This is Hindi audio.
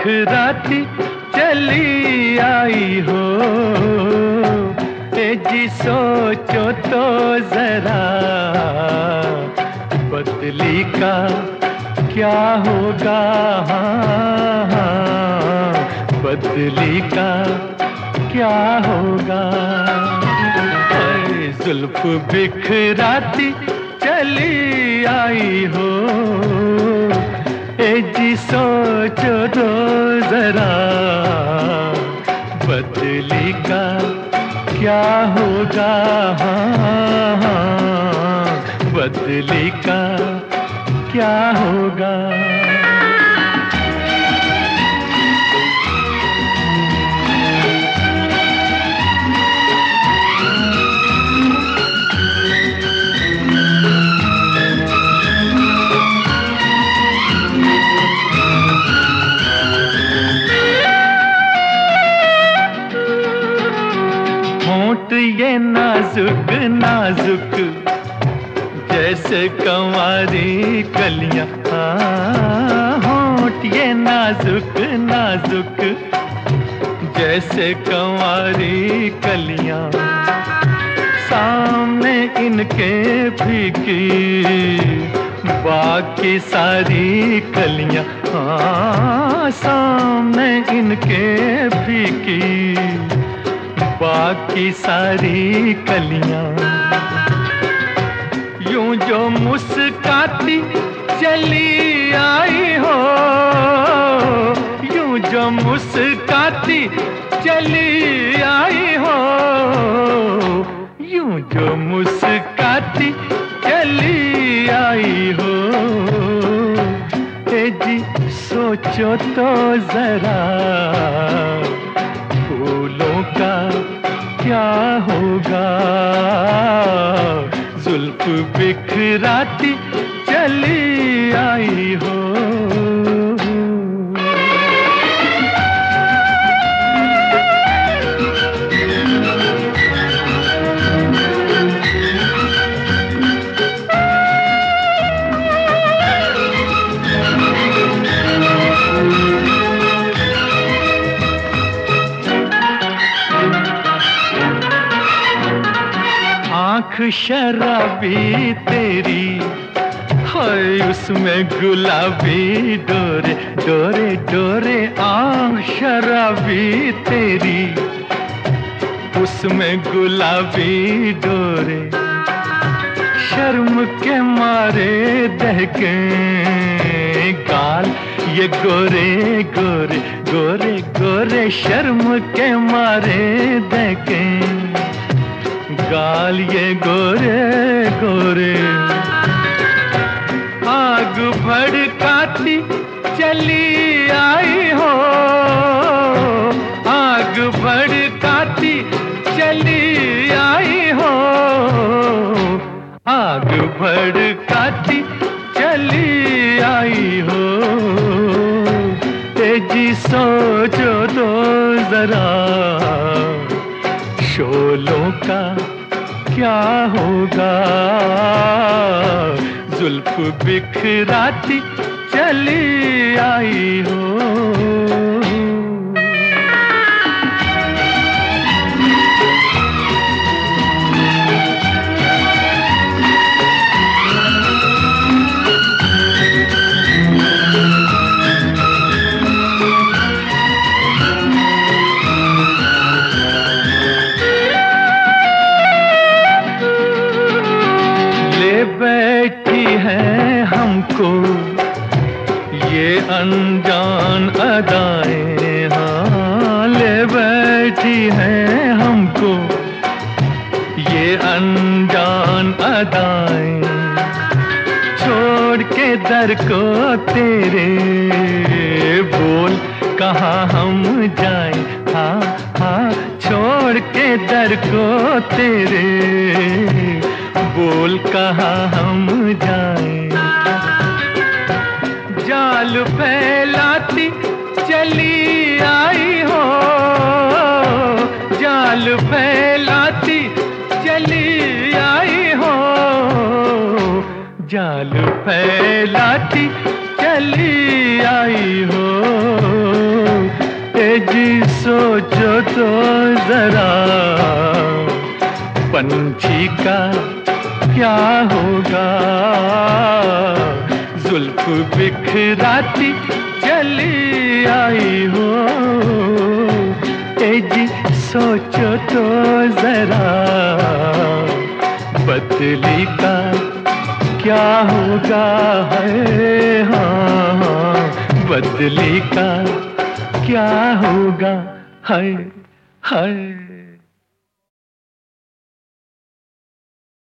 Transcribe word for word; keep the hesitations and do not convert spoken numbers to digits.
बिखराती चली आई हो। ए जी सोचो तो जरा बदली का क्या होगा, हाँ, हाँ, बदली का क्या होगा। जुल्फ बिखराती चली आई हो। ए जी सोचो तो जरा बदली का क्या होगा, हाँ, हाँ, बदली का क्या होगा। होंठ ये नाजुक नाजुक जैसे कंवारी कलियां, हाँ, होंठ ये नाजुक नाजुक जैसे कंवारी कलियां, सामने इनके फीकी बाकी सारी कलियां, हाँ, सामने इनके फीकी बाकी सारी कलियां। यूं जो मुस्काती चली आई हो, यूं जो मुस्काती चली आई हो, यूं जो मुस्काती चली आई हो। ए जी सोचो तो जरा फूलों का क्या होगा। जुल्फ बिखराती चली आई हो। आँख शराबी तेरी है, उसमें गुलाबी डोरे डोरे डोरे। आँख शराबी तेरी उसमें गुलाबी डोरे, शर्म के मारे दहके गाल ये गोरे गोरे गोरे गोरे। शर्म के मारे दहके गाल ये गोरे गोरे। आग भड़काती चली आई हो, आग भड़काती चली आई हो, आग भड़काती चली आई हो। तेजी सोचो तो जरा शोलों का क्या होगा। जुल्फ बिखराती चली आई हो। बैठी है हमको ये अनजान अदाएं, हाँ, ले बैठी है हमको ये अनजान अदाएं। छोड़ के दर को तेरे बोल कहाँ हम जाएं, हाँ, हाँ, छोड़ के दर को तेरे बोल कहाँ हम जाएं। जाल फैलाती चली आई हो, जाल फैलाती चली आई हो, जाल फैलाती चली आई हो। जी सोचो तो जरा, पंछी का क्या होगा, जुल्फ बिखराती चली आई हो। ए जी सोचो तो जरा, बदली का क्या होगा है, हाँ हाँ बदली का क्या होगा है है।